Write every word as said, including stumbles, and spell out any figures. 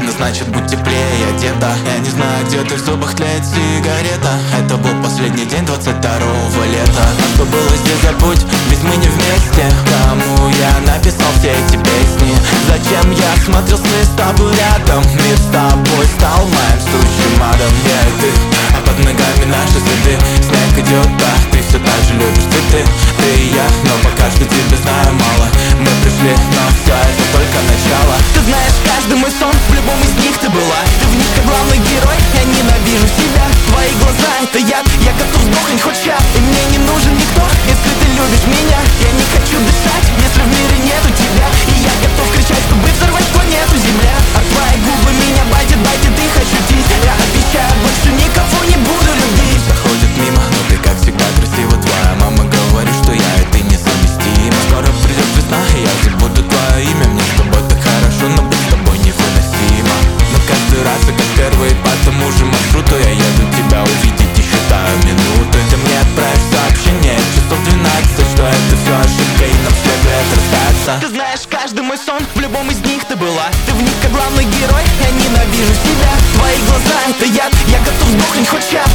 спокойно, значит будь теплее одета. Я не знаю, где ты, в зубах тлеет сигарета. Это был последний день двадцать второго лета. А что было здесь, забудь, ведь мы не вместе. Кому я написал все эти песни? Зачем я смотрел сны с тобой рядом? Мир с тобой стал моим сущим адом. Я и ты, а под ногами наши следы. Снег идет, да, ты все так же любишь цветы. Ты и я, но пока что тебе знаю мало. Мы пришли, но все это только начало. Ты знаешь, каждый мой сон, в любом из них ты была. Ты в них как главный герой, я ненавижу себя. Твои глаза — это яд, я готов сдохнуть хоть час. И мне не нужен никто, если ты любишь меня. Я не хочу дышать, если в мире нету тебя. И я готов кричать, чтобы взорвать планету Земля. А твои губы меня байтят, байтят их ощутить. Я обещаю, больше никого не буду любить. Заходит мимо, но ты как всегда красива. Твоя мама говорит, что я и ты несовместимы. Скоро придет весна, и я забуду твое имя. Мне с тобой так хорошо, но быть с тобой невыносимо. Но каждый раз, и как первый по тому же маршруту, я еду тебя увидеть и считаю минуты. Ты мне отправишь сообщение в часов двенадцать, что это все ошибка и нам следует расстаться. Ты знаешь, каждый мой сон, в любом из них ты была. Ты в них как главный герой, я ненавижу себя. Твои глаза — это яд, я готов сдохнуть хоть час.